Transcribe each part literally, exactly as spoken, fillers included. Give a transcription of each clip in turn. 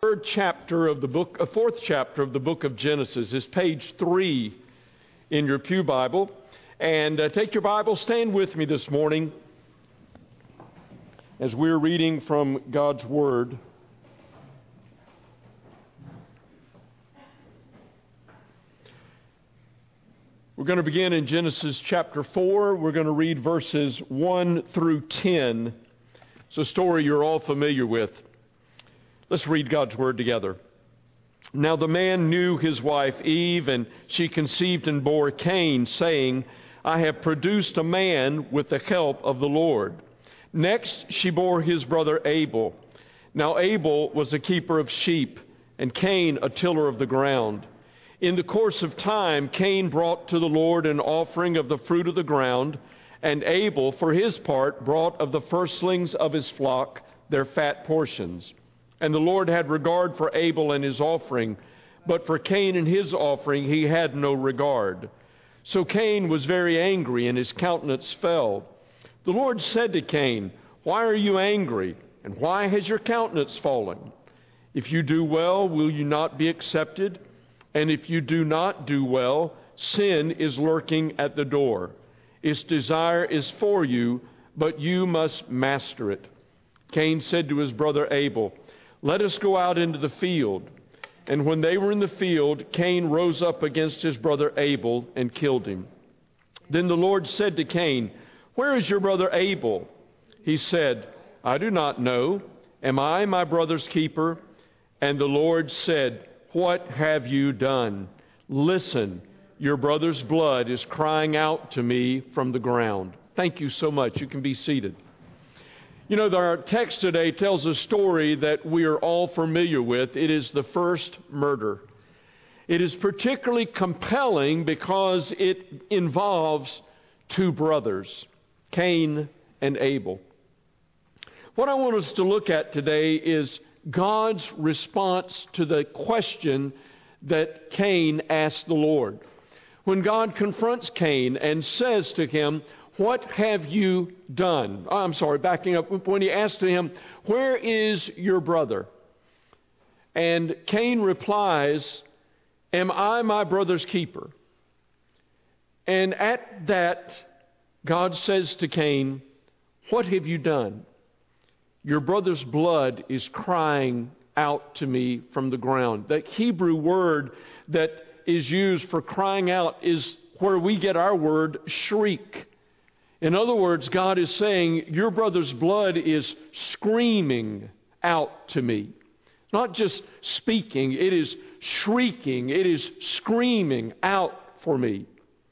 third chapter of the book, a fourth chapter of the book of Genesis is page three in your pew Bible. And uh, take your Bible, stand with me this morning as we're reading from God's Word. We're going to begin in Genesis chapter four. We're going to read verses one through ten. It's a story you're all familiar with. Let's read God's Word together. Now the man knew his wife Eve, and she conceived and bore Cain, saying, I have produced a man with the help of the Lord. Next she bore his brother Abel. Now Abel was a keeper of sheep, and Cain a tiller of the ground. In the course of time, Cain brought to the Lord an offering of the fruit of the ground, and Abel, for his part, brought of the firstlings of his flock their fat portions. And the Lord had regard for Abel and his offering, but for Cain and his offering he had no regard. So Cain was very angry, and his countenance fell. The Lord said to Cain, Why are you angry, and why has your countenance fallen? If you do well, will you not be accepted? And if you do not do well, sin is lurking at the door. Its desire is for you, but you must master it. Cain said to his brother Abel, Let us go out into the field. And when they were in the field, Cain rose up against his brother Abel and killed him. Then the Lord said to Cain, Where is your brother Abel? He said, I do not know. Am I my brother's keeper? And the Lord said, What have you done? Listen, your brother's blood is crying out to me from the ground. Thank you so much. You can be seated. You know, our text today tells a story that we are all familiar with. It is the first murder. It is particularly compelling because it involves two brothers, Cain and Abel. What I want us to look at today is God's response to the question that Cain asked the Lord. When God confronts Cain and says to him, What have you done? I'm sorry, backing up. When he asked to him, Where is your brother? And Cain replies, Am I my brother's keeper? And at that, God says to Cain, What have you done? Your brother's blood is crying out to me from the ground. The Hebrew word that is used for crying out is where we get our word shriek. In other words, God is saying, your brother's blood is screaming out to me. Not just speaking, it is shrieking, it is screaming out for me.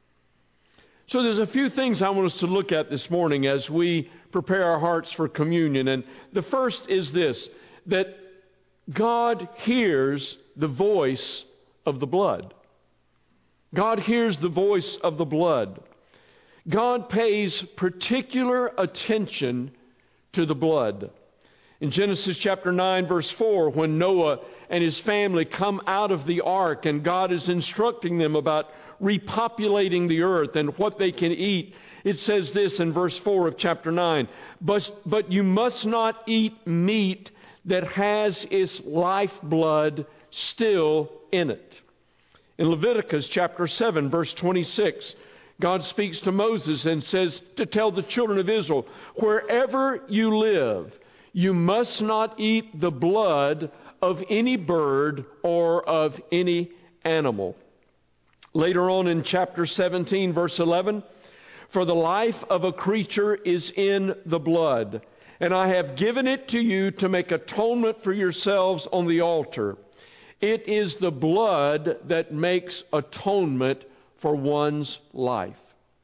So there's a few things I want us to look at this morning as we prepare our hearts for communion. And the first is this, that God hears the voice of the blood. God hears the voice of the blood. God pays particular attention to the blood. In Genesis chapter nine, verse four, when Noah and his family come out of the ark and God is instructing them about repopulating the earth and what they can eat, it says this in verse four of chapter nine, but, but you must not eat meat that has its lifeblood still in it. In Leviticus chapter seven, verse twenty-six, God speaks to Moses and says to tell the children of Israel, wherever you live, you must not eat the blood of any bird or of any animal. Later on in chapter seventeen, verse eleven, for the life of a creature is in the blood, and I have given it to you to make atonement for yourselves on the altar. It is the blood that makes atonement for one's life.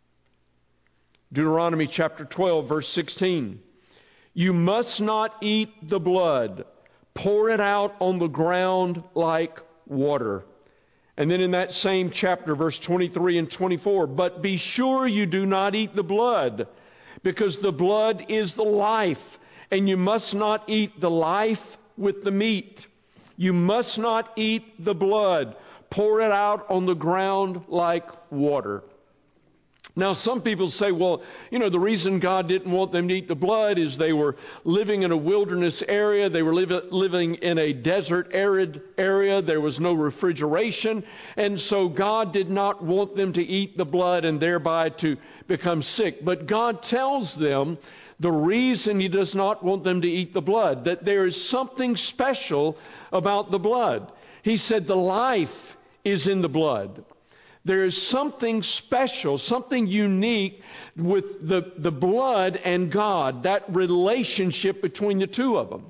Deuteronomy chapter twelve, verse sixteen. You must not eat the blood. Pour it out on the ground like water. And then in that same chapter, verse twenty-three and twenty-four, but be sure you do not eat the blood, because the blood is the life, and you must not eat the life with the meat. You must not eat the blood. Pour it out on the ground like water. Now, some people say, well, you know, the reason God didn't want them to eat the blood is they were living in a wilderness area. They were live, living in a desert, arid area. There was no refrigeration. And so God did not want them to eat the blood and thereby to become sick. But God tells them the reason He does not want them to eat the blood, that there is something special about the blood. He said the life is in the blood. There is something special, something unique with the, the blood and God, that relationship between the two of them.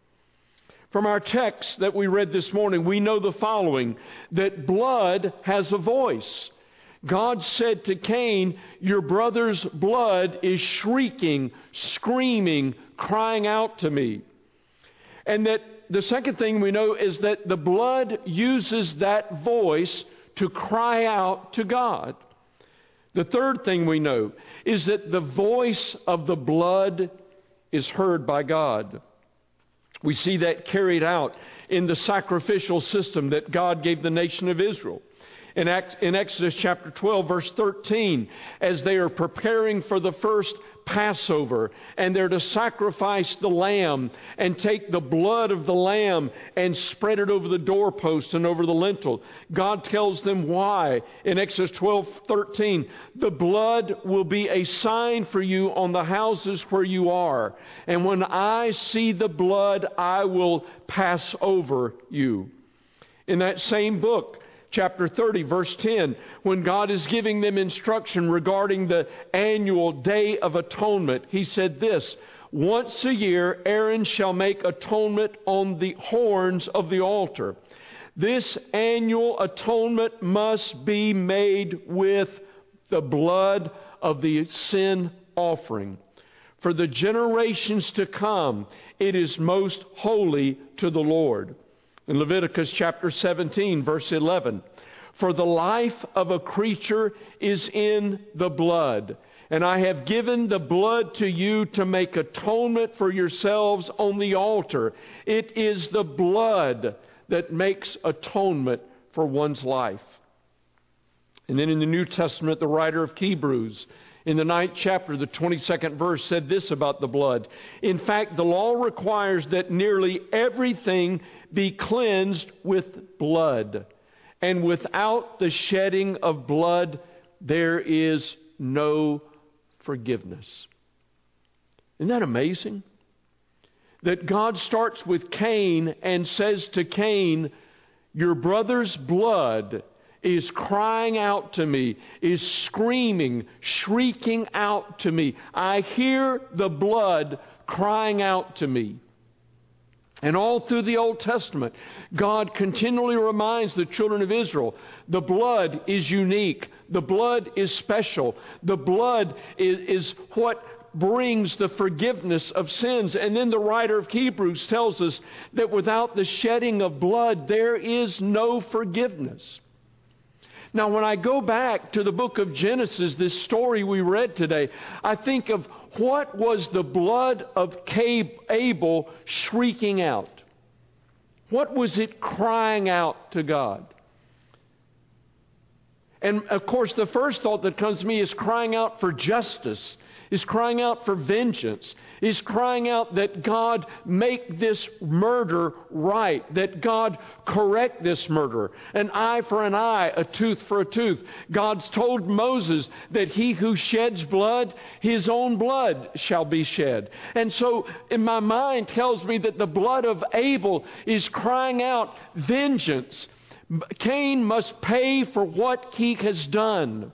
From our text that we read this morning, we know the following, that blood has a voice. God said to Cain, your brother's blood is shrieking, screaming, crying out to me. And that the second thing we know is that the blood uses that voice to cry out to God. The third thing we know is that the voice of the blood is heard by God. We see that carried out in the sacrificial system that God gave the nation of Israel. In, in Exodus chapter twelve, verse thirteen, as they are preparing for the first Passover, and they're to sacrifice the lamb and take the blood of the lamb and spread it over the doorpost and over the lintel. God tells them why. In Exodus twelve thirteen, the blood will be a sign for you on the houses where you are. And when I see the blood, I will pass over you. In that same book, chapter thirty, verse ten, when God is giving them instruction regarding the annual Day of Atonement, He said this, once a year Aaron shall make atonement on the horns of the altar. This annual atonement must be made with the blood of the sin offering. For the generations to come, it is most holy to the Lord. In Leviticus chapter seventeen, verse eleven, for the life of a creature is in the blood, and I have given the blood to you to make atonement for yourselves on the altar. It is the blood that makes atonement for one's life. And then in the New Testament, the writer of Hebrews, in the ninth chapter, the twenty-second verse, said this about the blood. In fact, the law requires that nearly everything be cleansed with blood. And without the shedding of blood, there is no forgiveness. Isn't that amazing? That God starts with Cain and says to Cain, your brother's blood is crying out to me, is screaming, shrieking out to me. I hear the blood crying out to me. And all through the Old Testament, God continually reminds the children of Israel, the blood is unique. The blood is special. The blood is, is what brings the forgiveness of sins. And then the writer of Hebrews tells us that without the shedding of blood, there is no forgiveness. Now, when I go back to the book of Genesis, this story we read today, I think of what was the blood of Abel shrieking out? What was it crying out to God? And of course, the first thought that comes to me is crying out for justice, is crying out for vengeance, is crying out that God make this murder right, that God correct this murder. An eye for an eye, a tooth for a tooth. God's told Moses that he who sheds blood, his own blood shall be shed. And so in my mind tells me that the blood of Abel is crying out vengeance. Cain must pay for what he has done.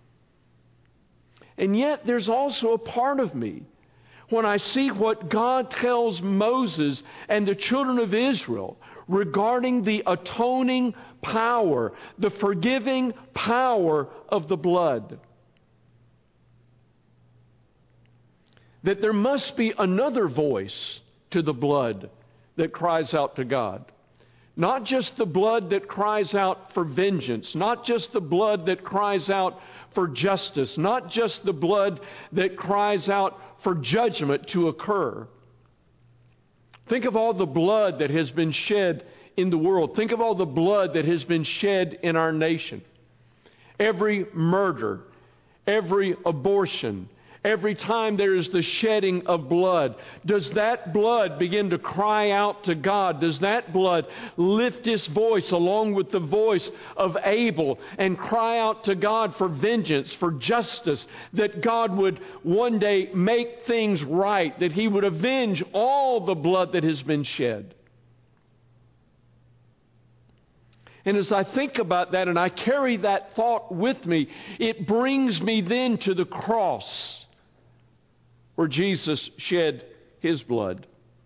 And yet there's also a part of me when I see what God tells Moses and the children of Israel regarding the atoning power, the forgiving power of the blood. That there must be another voice to the blood that cries out to God. Not just the blood that cries out for vengeance, not just the blood that cries out for justice, not just the blood that cries out for judgment to occur. Think of all the blood that has been shed in the world. Think of all the blood that has been shed in our nation. Every murder, every abortion, every time there is the shedding of blood, does that blood begin to cry out to God? Does that blood lift its voice along with the voice of Abel and cry out to God for vengeance, for justice, that God would one day make things right, that He would avenge all the blood that has been shed? And as I think about that and I carry that thought with me, it brings me then to the cross, where Jesus shed His blood.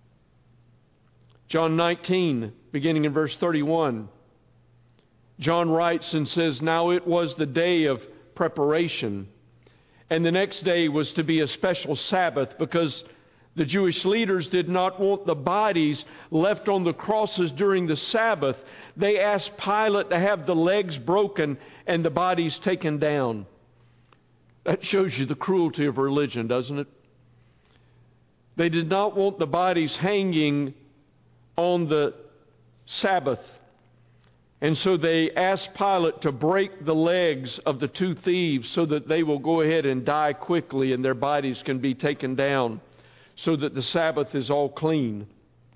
John nineteen, beginning in verse thirty-one, John writes and says, "Now it was the day of preparation, and the next day was to be a special Sabbath, because the Jewish leaders did not want the bodies left on the crosses during the Sabbath. They asked Pilate to have the legs broken and the bodies taken down." That shows you the cruelty of religion, doesn't it? They did not want the bodies hanging on the Sabbath. And so they asked Pilate to break the legs of the two thieves so that they will go ahead and die quickly and their bodies can be taken down, so that the Sabbath is all clean.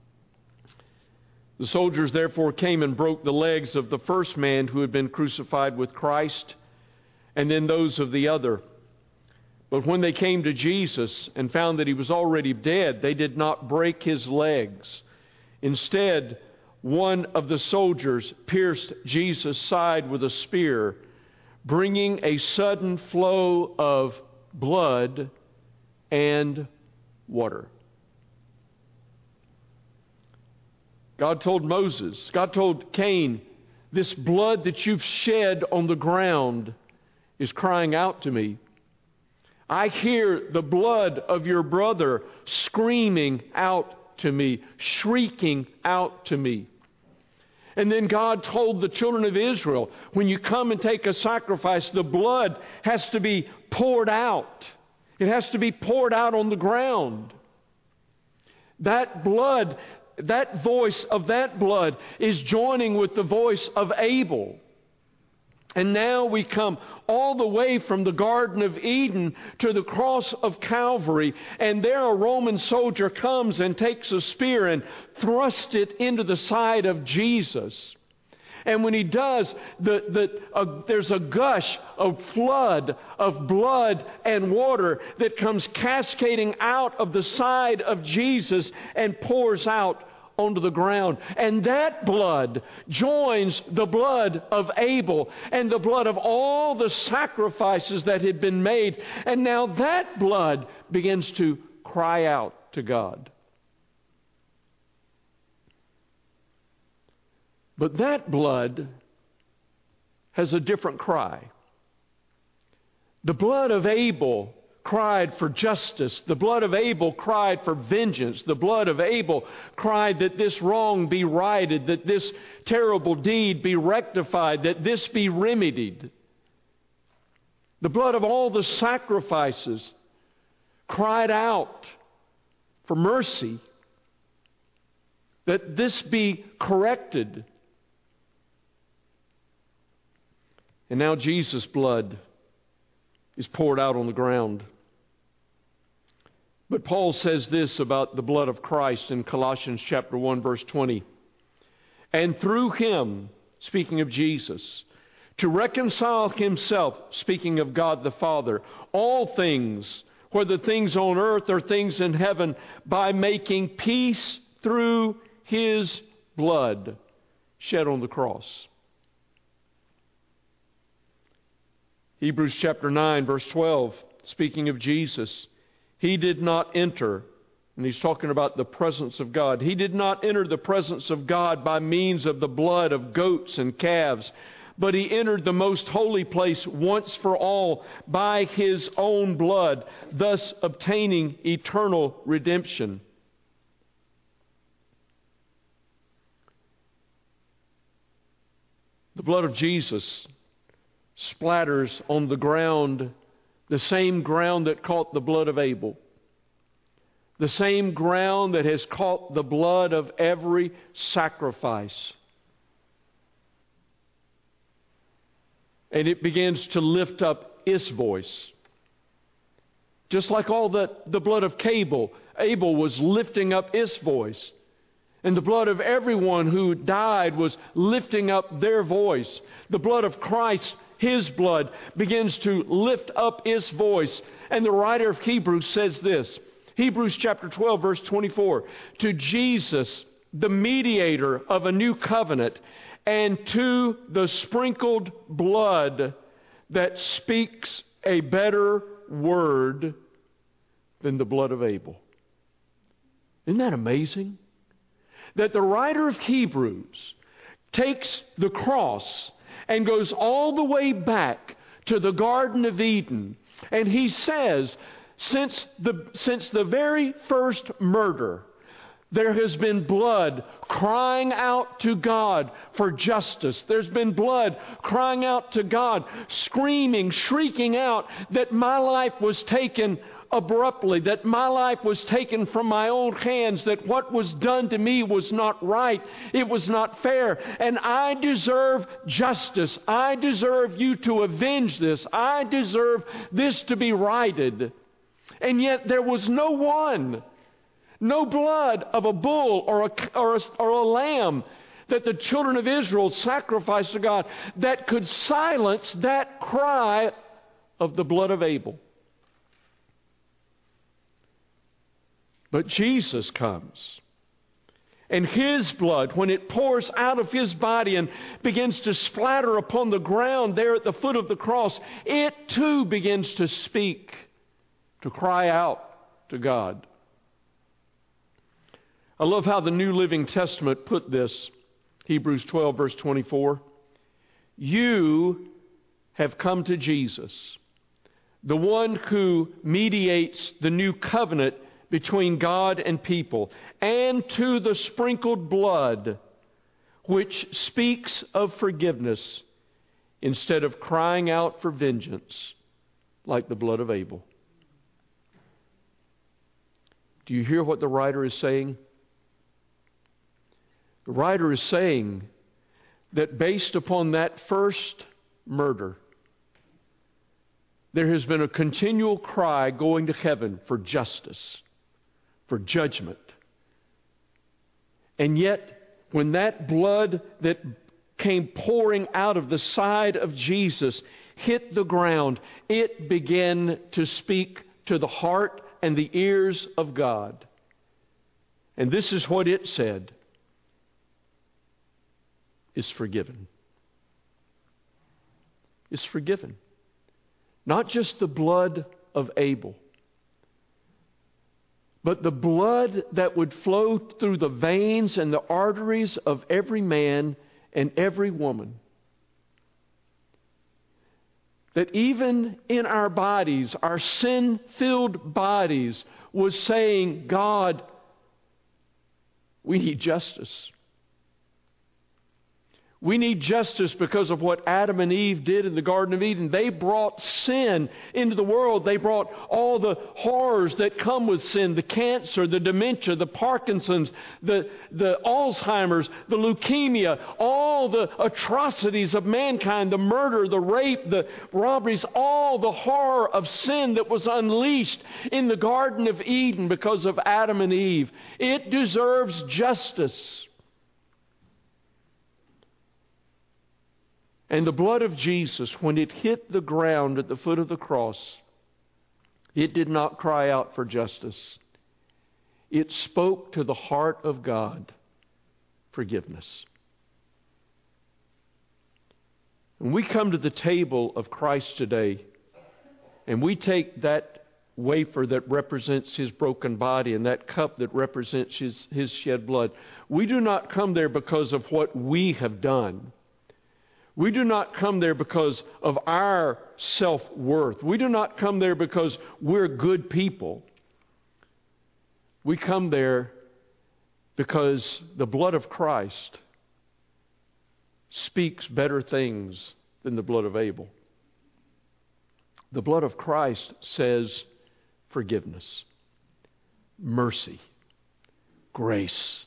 The soldiers therefore came and broke the legs of the first man who had been crucified with Christ, and then those of the other. But when they came to Jesus and found that He was already dead, they did not break His legs. Instead, one of the soldiers pierced Jesus' side with a spear, bringing a sudden flow of blood and water. God told Moses, God told Cain, "This blood that you've shed on the ground is crying out to me. I hear the blood of your brother screaming out to me, shrieking out to me." And then God told the children of Israel, when you come and take a sacrifice, the blood has to be poured out. It has to be poured out on the ground. That blood, that voice of that blood is joining with the voice of Abel. And now we come all the way from the Garden of Eden to the cross of Calvary, and there a Roman soldier comes and takes a spear and thrusts it into the side of Jesus. And when he does, the, the, uh, there's a gush, a flood of blood and water that comes cascading out of the side of Jesus and pours out onto the ground. And that blood joins the blood of Abel and the blood of all the sacrifices that had been made. And now that blood begins to cry out to God. But that blood has a different cry. The blood of Abel cried for justice. The blood of Abel cried for vengeance. The blood of Abel cried that this wrong be righted, that this terrible deed be rectified, that this be remedied. The blood of all the sacrifices cried out for mercy, that this be corrected. And now Jesus' blood is poured out on the ground. But Paul says this about the blood of Christ in Colossians chapter one, verse twenty. "And through Him," speaking of Jesus, "to reconcile Himself," speaking of God the Father, "all things, whether things on earth or things in heaven, by making peace through His blood shed on the cross." Hebrews chapter nine, verse twelve, speaking of Jesus, "He did not enter," and he's talking about the presence of God, "He did not enter the presence of God by means of the blood of goats and calves, but He entered the most holy place once for all by His own blood, thus obtaining eternal redemption." The blood of Jesus splatters on the ground, the same ground that caught the blood of Abel, the same ground that has caught the blood of every sacrifice. and it begins to lift up its voice. Just like all the, the blood of Abel, Abel was lifting up its voice. And the blood of everyone who died was lifting up their voice. The blood of Christ, His blood, begins to lift up its voice. And the writer of Hebrews says this, Hebrews chapter twelve, verse twenty-four, to Jesus, the mediator of a new covenant, and to the sprinkled blood that speaks a better word than the blood of Abel. Isn't that amazing? That the writer of Hebrews takes the cross and goes all the way back to the Garden of Eden. And he says, since the, since the very first murder, there has been blood crying out to God for justice. There's been blood crying out to God, screaming, shrieking out that my life was taken abruptly, that my life was taken from my own hands, that what was done to me was not right, it was not fair, and I deserve justice. I deserve you to avenge this. I deserve this to be righted. And yet there was no one, no blood of a bull or a, or a, or a lamb that the children of Israel sacrificed to God that could silence that cry of the blood of Abel. But Jesus comes, and His blood, when it pours out of His body and begins to splatter upon the ground there at the foot of the cross, it too begins to speak, to cry out to God. I love how the New Living Testament put this, Hebrews twelve, verse twenty-four. You have come to Jesus, the one who mediates the new covenant between God and people, and to the sprinkled blood, which speaks of forgiveness instead of crying out for vengeance like the blood of Abel. Do you hear what the writer is saying? The writer is saying that based upon that first murder, there has been a continual cry going to heaven for justice, for judgment. And yet, when that blood that came pouring out of the side of Jesus hit the ground, it began to speak to the heart and the ears of God. And this is what it said: is forgiven. Is forgiven. Not just the blood of Abel, but the blood that would flow through the veins and the arteries of every man and every woman. That even in our bodies, our sin-filled bodies, was saying, God, we need justice. We need justice because of what Adam and Eve did in the Garden of Eden. They brought sin into the world. They brought all the horrors that come with sin, the cancer, the dementia, the Parkinson's, the, the Alzheimer's, the leukemia, all the atrocities of mankind, the murder, the rape, the robberies, all the horror of sin that was unleashed in the Garden of Eden because of Adam and Eve. It deserves justice. And the blood of Jesus, when it hit the ground at the foot of the cross, it did not cry out for justice. It spoke to the heart of God forgiveness. When we come to the table of Christ today, and we take that wafer that represents His broken body and that cup that represents His, his shed blood, we do not come there because of what we have done. We do not come there because of our self-worth. We do not come there because we're good people. We come there because the blood of Christ speaks better things than the blood of Abel. The blood of Christ says forgiveness, mercy, grace,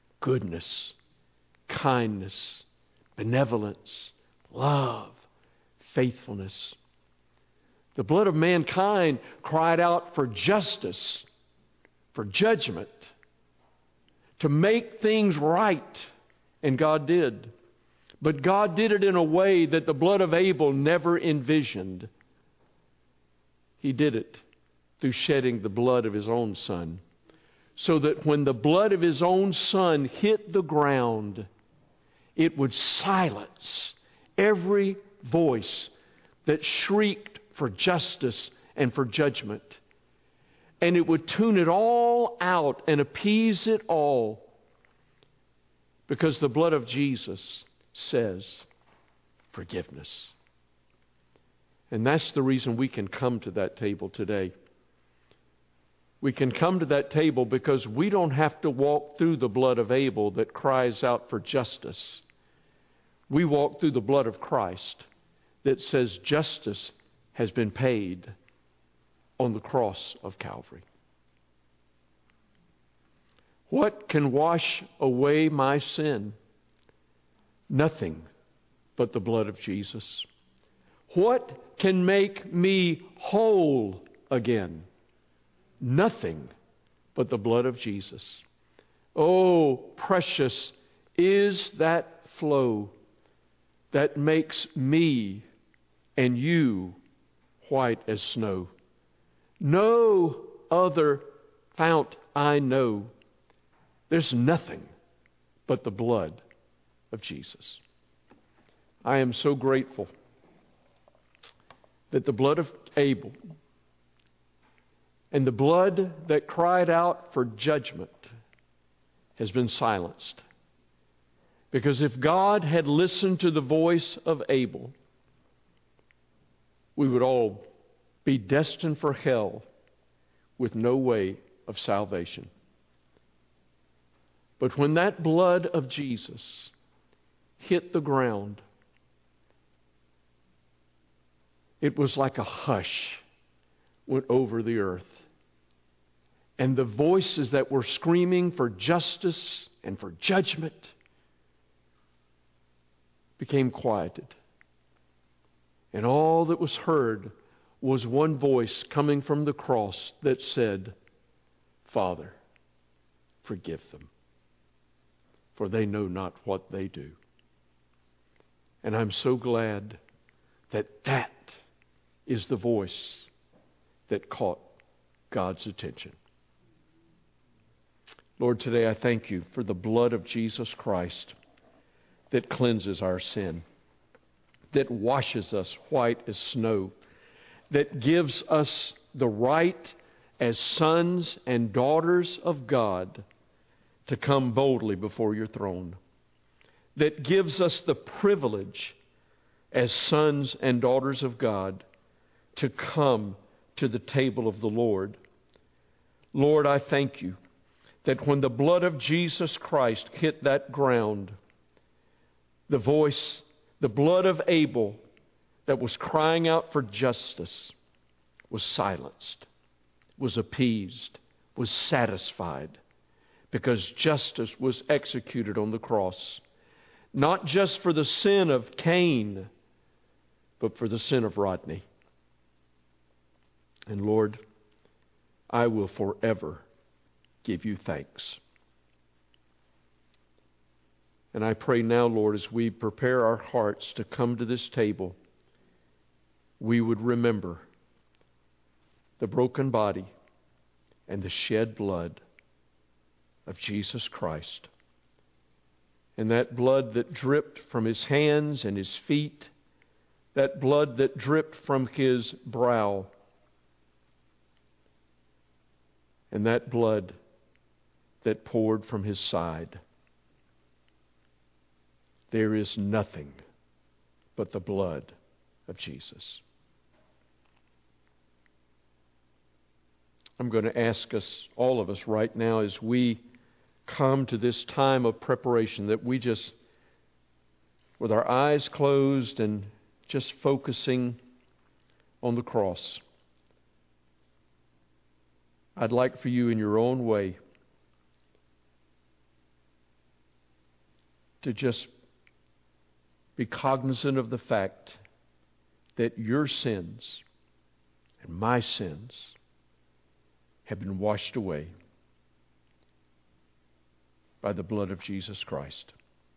goodness, kindness, benevolence, love, faithfulness. The blood of mankind cried out for justice, for judgment, to make things right, and God did. But God did it in a way that the blood of Abel never envisioned. He did it through shedding the blood of his own son, so that when the blood of his own son hit the ground, it would silence every voice that shrieked for justice and for judgment. And it would tune it all out and appease it all, because the blood of Jesus says forgiveness. And that's the reason we can come to that table today. We can come to that table because we don't have to walk through the blood of Abel that cries out for justice. We walk through the blood of Christ that says justice has been paid on the cross of Calvary. What can wash away my sin? Nothing but the blood of Jesus. What can make me whole again? Nothing but the blood of Jesus. Oh, precious is that flow that makes me and you white as snow. No other fount I know. There's nothing but the blood of Jesus. I am so grateful that the blood of Abel and the blood that cried out for judgment has been silenced. Because if God had listened to the voice of Abel, we would all be destined for hell with no way of salvation. But when that blood of Jesus hit the ground, it was like a hush went over the earth. And the voices that were screaming for justice and for judgment became quieted. And all that was heard was one voice coming from the cross that said, Father, forgive them, for they know not what they do. And I'm so glad that that is the voice that caught God's attention. Lord, today I thank you for the blood of Jesus Christ that cleanses our sin, that washes us white as snow, that gives us the right as sons and daughters of God to come boldly before your throne, that gives us the privilege as sons and daughters of God to come to the table of the Lord. Lord, I thank you that when the blood of Jesus Christ hit that ground, the voice, the blood of Abel that was crying out for justice was silenced, was appeased, was satisfied, because justice was executed on the cross, not just for the sin of Cain, but for the sin of Rodney. And Lord, I will forever give you thanks. And I pray now, Lord, as we prepare our hearts to come to this table, we would remember the broken body and the shed blood of Jesus Christ. And that blood that dripped from his hands and his feet, that blood that dripped from his brow, and that blood that poured from his side. There is nothing but the blood of Jesus. I'm going to ask us, all of us right now, as we come to this time of preparation, that we just, with our eyes closed and just focusing on the cross, I'd like for you in your own way to just be cognizant of the fact that your sins and my sins have been washed away by the blood of Jesus Christ.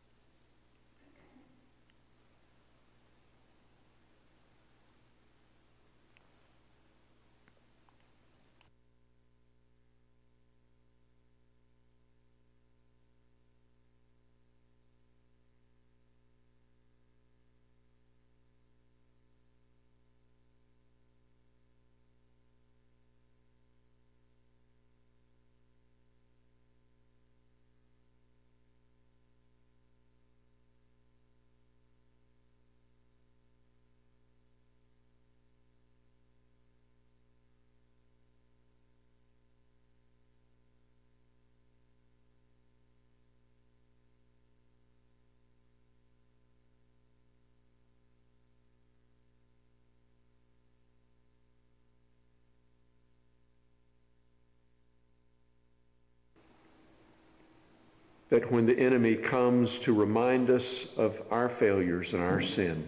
That when the enemy comes to remind us of our failures and our sins,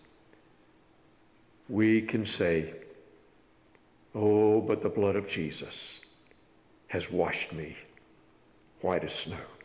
we can say, "Oh, but the blood of Jesus has washed me white as snow."